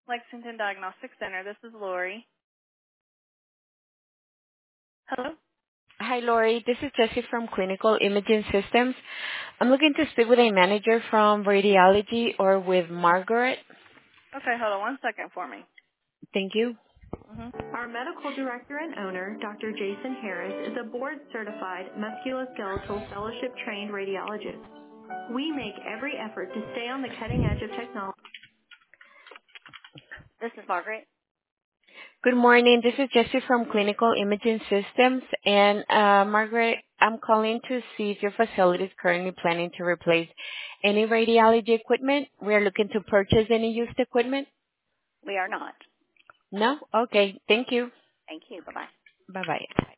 Lexington Diagnostic Center. This is Lori. Hello? Hi, Lori. This is Jessie from Clinical Imaging Systems. I'm looking to speak with a manager from radiology or with Margaret. Okay, hold on 1 second for me. Thank you. Our medical director and owner, Dr. Jason Harris, is a board-certified musculoskeletal fellowship-trained radiologist. We make every effort to stay on the cutting edge of technology. This is Margaret. Good morning. This is Jessie from Clinical Imaging Systems. And Margaret, I'm calling to see if your facility is currently planning to replace any radiology equipment. We are looking to purchase any used equipment. We are not. No? Okay. Thank you. Thank you. Bye-bye. Bye-bye.